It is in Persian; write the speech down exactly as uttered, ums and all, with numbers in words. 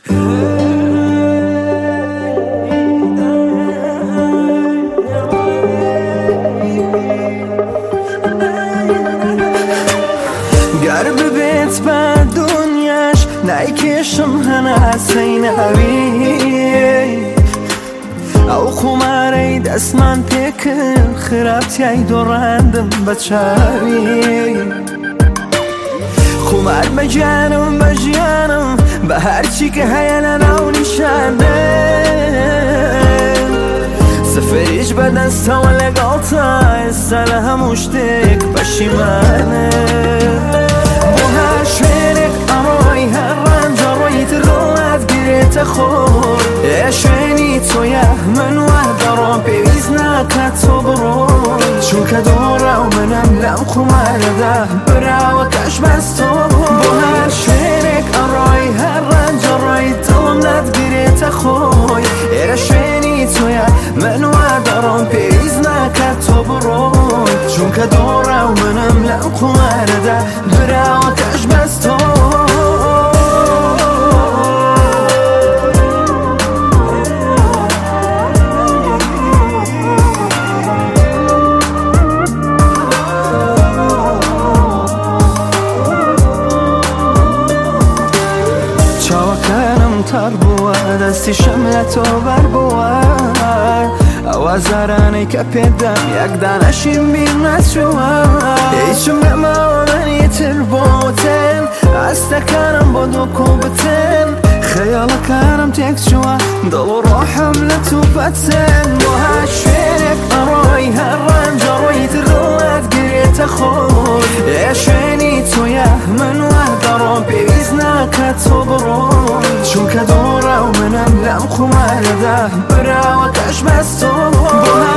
گر ببیت با دنیاش نیکشم هنه سینوی او خماری دست من پیکر خرابتی ای دورندم بچاوی خمار بجانم بجانم به هرچی که هیلن او نشانه سفریش به دست و لگالتا استاله هموشتک بشیمانه بو هر شوینک امای هر رنج روی تغلط گریت خور اشوینی تویه من وحدارم پیویز نکت تو برو چون که دوره و منم لم خماره ده براو کش بست تو بو هر شوینک امای هر رنج روی تغلط گریت خور اشوینی تویه من وحدارم پیویز نکت تو برو چون که دوره و منم لم خماره ده براو کش بست تو تر بود دستی شملت و بر بود آوازارانی که پیدم یک دانشیم بیمت شود هیچم نماننی تر بوتن استکانم بودو کوبتن خیال کارم تک شود دل و روحم لتو بتن و هاشوینک اروی هر رنج روی تغلط گریت خود اشوینی تویه من وحدارم پیویز نکت تو برو چون که دوره و منم لم خماره ده براو کش بست تو